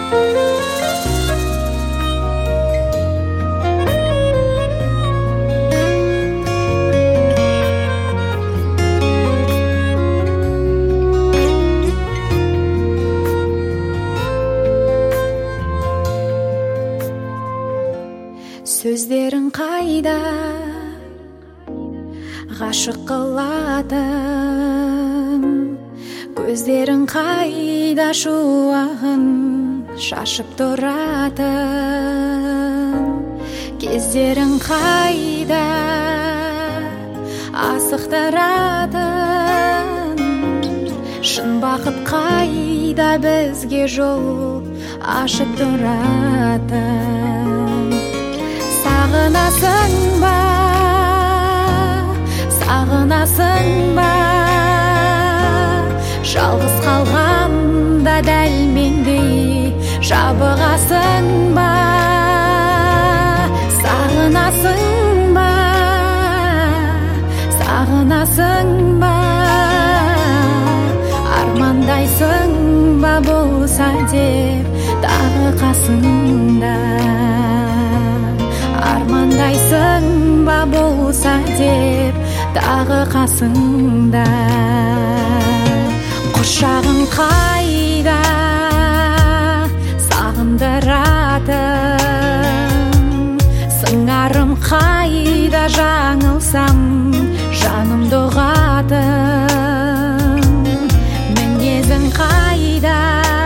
Сөздерің қайда, ғашық қылатын, көздерің қайда, шуағын шашып тұратын, кездерің қайда, асықтыратын, шын бақыт қайда, бізге жол ашып тұратын. Сағынасың ба, сағынасың ба, жалғыз қалғанда дәл мендей жабығасың ба? Сағынасың ба, сағынасың ба, армандайсың ба болса деп тағы қасыңда? Армандайсың ба болса деп тағы қасыңда? Құшағың қайда, сағындыратын, сыңарым қайда, жаңылсам жанымды ұғатын, мінезің қайда,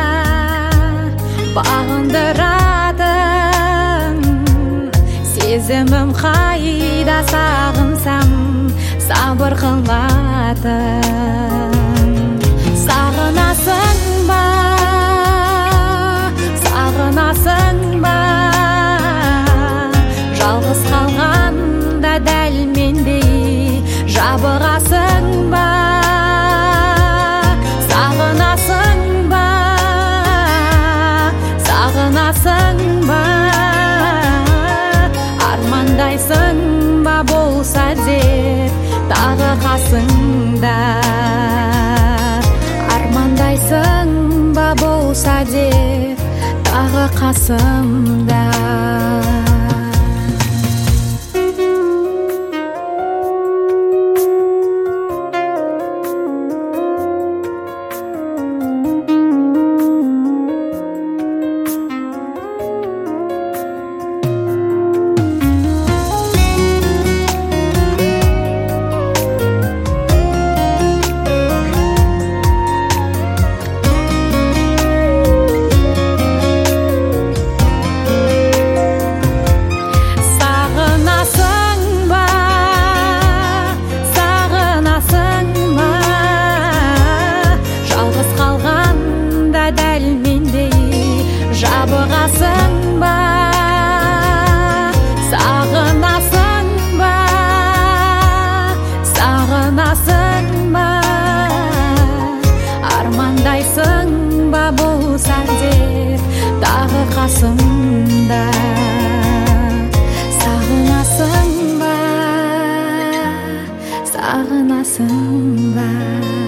бағындыратын, сезімім қайда, сағынсам сабыр қылатын. Сағынасың ба, сағынасың ба, жалғыз қалғанда дәл мендей жабығасың ба? Сағынасың ба, сағынасың ба, армандайсың ба болса деп тағы қасыңда? Армандайсың ба болса деп тағы қасымда? Жабығасың ба, сағынасың ба, сағынасың ба, армандайсың ба болса деп тағы қасымда? Сағынасың ба, сағынасың ба?